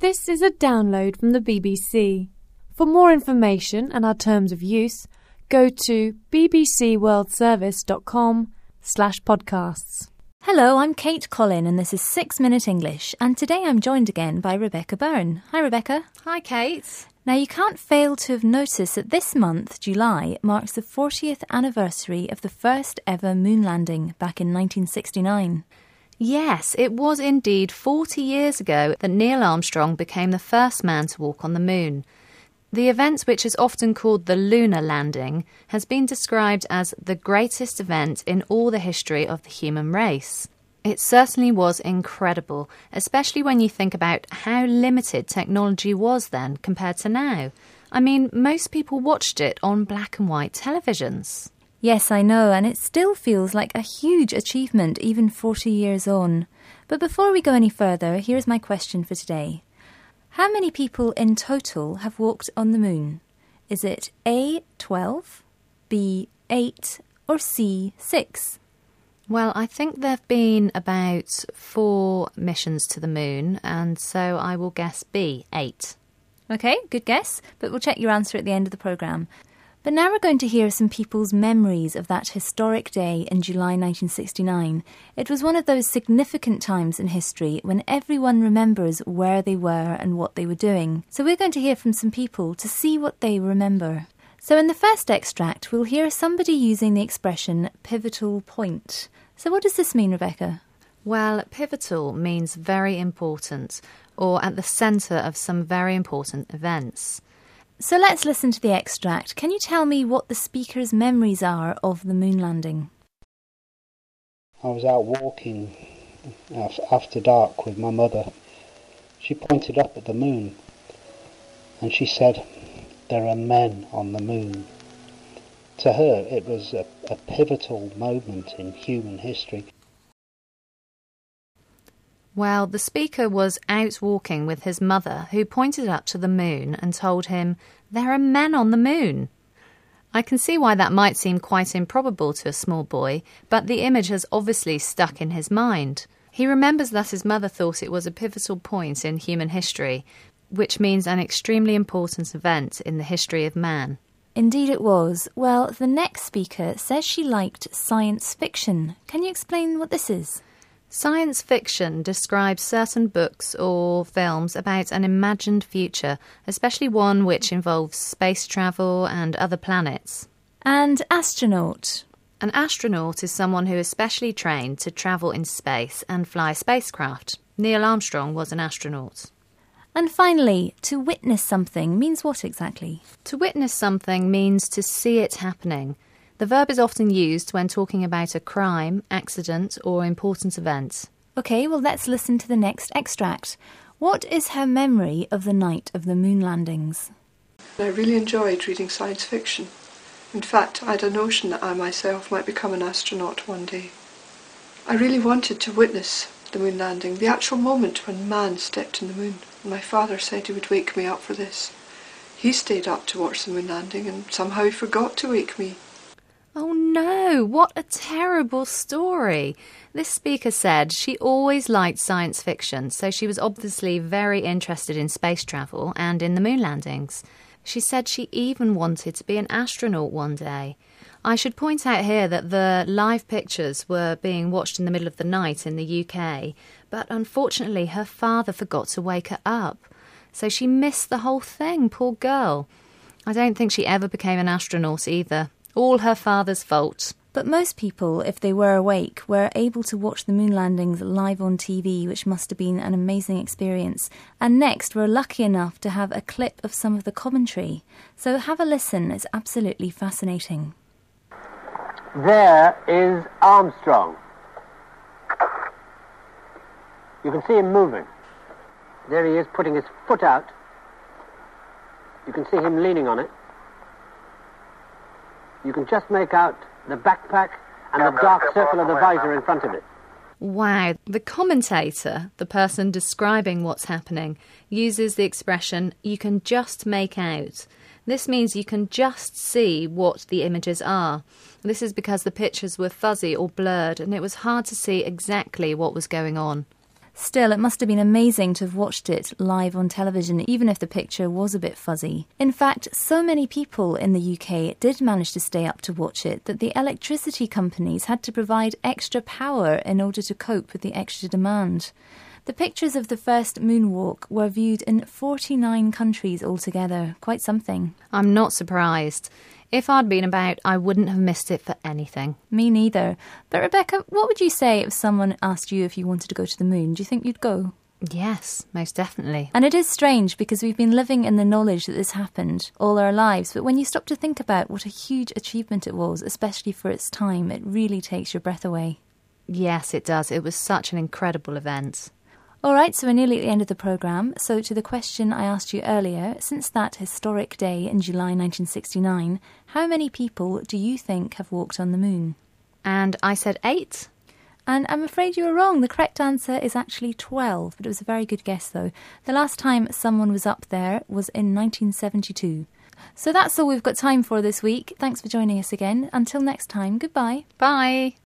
This is a download from the BBC. For more information and our terms of use, go to bbcworldservice.com/podcasts. Hello, I'm Kate Collin and this is 6 Minute English, and today I'm joined again by Rebecca Byrne. Hi Rebecca. Hi Kate. Now you can't fail to have noticed that this month, July, marks the 40th anniversary of the first ever moon landing back in 1969. Yes, it was indeed 40 years ago that Neil Armstrong became the first man to walk on the moon. The event, which is often called the lunar landing, has been described as the greatest event in all the history of the human race. It certainly was incredible, especially when you think about how limited technology was then compared to now. I mean, most people watched it on black and white televisions. Yes, I know, and it still feels like a huge achievement even 40 years on. But before we go any further, here's my question for today. How many people in total have walked on the moon? Is it A, 12, B, 8 or C, 6? Well, I think there have been about 4 missions to the moon, and so I will guess B, 8. OK, good guess, but we'll check your answer at the end of the programme. But now we're going to hear some people's memories of that historic day in July 1969. It was one of those significant times in history when everyone remembers where they were and what they were doing. So we're going to hear from some people to see what they remember. So in the first extract, we'll hear somebody using the expression pivotal point. So what does this mean, Rebecca? Well, pivotal means very important, or at the centre of some very important events. So let's listen to the extract. Can you tell me what the speaker's memories are of the moon landing? I was out walking after dark with my mother. She pointed up at the moon and she said, "There are men on the moon." To her, it was a pivotal moment in human history. Well, the speaker was out walking with his mother, who pointed up to the moon and told him, "There are men on the moon." I can see why that might seem quite improbable to a small boy, but the image has obviously stuck in his mind. He remembers that his mother thought it was a pivotal point in human history, which means an extremely important event in the history of man. Indeed it was. Well, the next speaker says she liked science fiction. Can you explain what this is? Science fiction describes certain books or films about an imagined future, especially one which involves space travel and other planets. And astronaut? An astronaut is someone who is specially trained to travel in space and fly a spacecraft. Neil Armstrong was an astronaut. And finally, to witness something means what exactly? To witness something means to see it happening. The verb is often used when talking about a crime, accident or important event. OK, well let's listen to the next extract. What is her memory of the night of the moon landings? I really enjoyed reading science fiction. In fact, I had a notion that I myself might become an astronaut one day. I really wanted to witness the moon landing, the actual moment when man stepped in the moon. My father said he would wake me up for this. He stayed up to watch the moon landing and somehow he forgot to wake me. Oh no, what a terrible story. This speaker said she always liked science fiction, so she was obviously very interested in space travel and in the moon landings. She said she even wanted to be an astronaut one day. I should point out here that the live pictures were being watched in the middle of the night in the UK, but unfortunately her father forgot to wake her up. So she missed the whole thing, poor girl. I don't think she ever became an astronaut either. All her father's fault. But most people, if they were awake, were able to watch the moon landings live on TV, which must have been an amazing experience. And next, we're lucky enough to have a clip of some of the commentary. So have a listen, it's absolutely fascinating. There is Armstrong. You can see him moving. There he is, putting his foot out. You can see him leaning on it. You can just make out the backpack and the dark circle of the visor in front of it. Wow, the commentator, the person describing what's happening, uses the expression, you can just make out. This means you can just see what the images are. This is because the pictures were fuzzy or blurred and it was hard to see exactly what was going on. Still, it must have been amazing to have watched it live on television, even if the picture was a bit fuzzy. In fact, so many people in the UK did manage to stay up to watch it that the electricity companies had to provide extra power in order to cope with the extra demand. The pictures of the first moonwalk were viewed in 49 countries altogether. Quite something. I'm not surprised. If I'd been about, I wouldn't have missed it for anything. Me neither. But Rebecca, what would you say if someone asked you if you wanted to go to the moon? Do you think you'd go? Yes, most definitely. And it is strange because we've been living in the knowledge that this happened all our lives, but when you stop to think about what a huge achievement it was, especially for its time, it really takes your breath away. Yes, it does. It was such an incredible event. All right, so we're nearly at the end of the programme. So to the question I asked you earlier, since that historic day in July 1969, how many people do you think have walked on the moon? And I said 8. And I'm afraid you were wrong. The correct answer is actually 12, but it was a very good guess, though. The last time someone was up there was in 1972. So that's all we've got time for this week. Thanks for joining us again. Until next time, goodbye. Bye.